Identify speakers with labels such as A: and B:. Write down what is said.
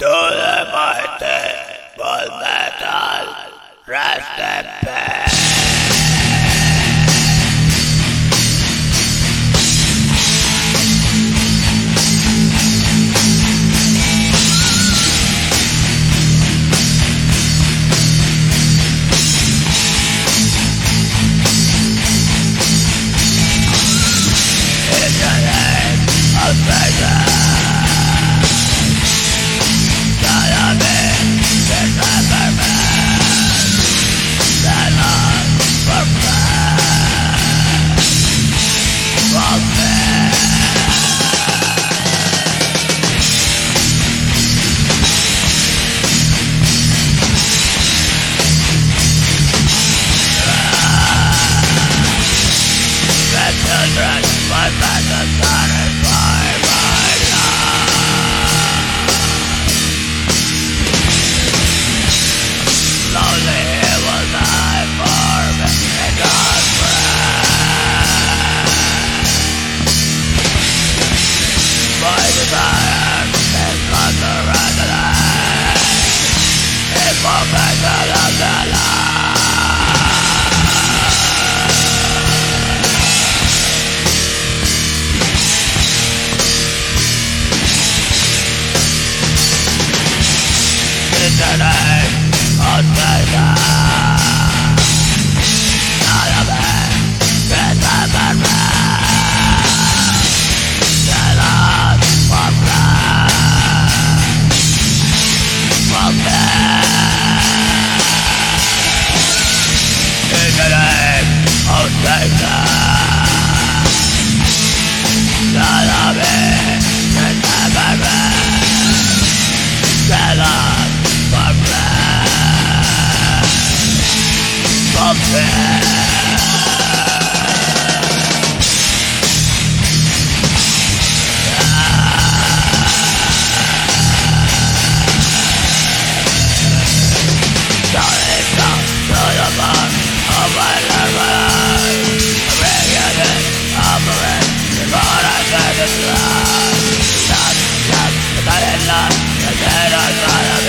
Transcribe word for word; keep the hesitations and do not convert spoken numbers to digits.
A: To the mighty full metal, rest in peace. In the name of Satan, children, my back is satisfied by love. Slowly it was I formed in God's breath. My desire is not to regulate imperfection of the life. In the name of Satan, none of it can ever rest. The Lord of blood will death. In the name of Satan, none of it can ever rest. The Lord of blood will death. Love, love, love, love, love, love, love, love, love, love,